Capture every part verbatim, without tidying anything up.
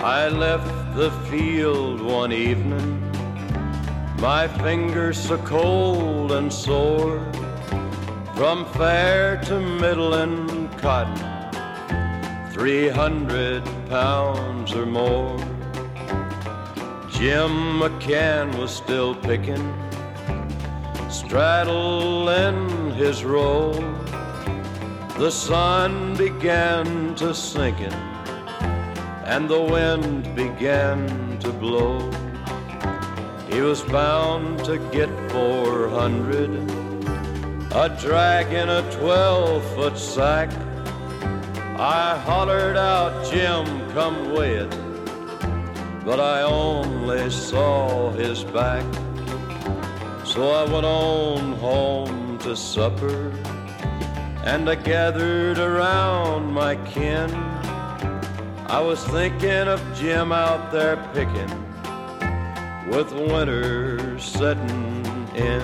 I left the field one evening, my fingers so cold and sore, from fair to middling cotton, three hundred pounds or more. Jim McCann was still picking, straddling his row. The sun began to sinking, and the wind began to blow. He was bound to get four hundred, a dragging a twelve-foot sack. I hollered out, Jim, come weigh it, but I only saw his back. So I went on home to supper, and I gathered around my kin. I was thinking of Jim out there picking, with winter setting in.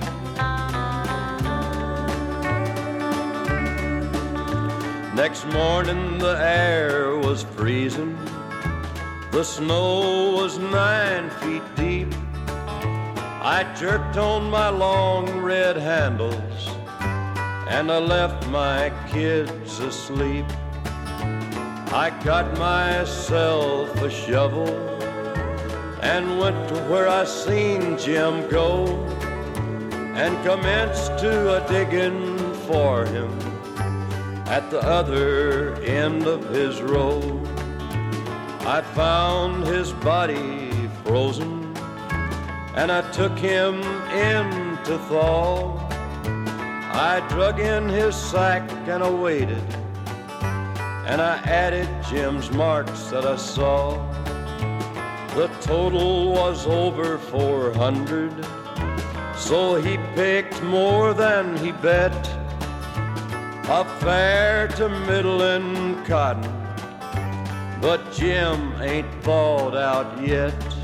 Next morning the air was freezing, the snow was nine feet deep. I jerked on my long red handles, and I left my kids asleep. I got myself a shovel and went to where I seen Jim go, and commenced to a digging for him at the other end of his row. I found his body frozen, and I took him in to thaw. I drug in his sack and I waited, and I added Jim's marks that I saw. The total was over four hundred, so he picked more than he bet. A fair to middling cotton, but Jim ain't thawed out yet.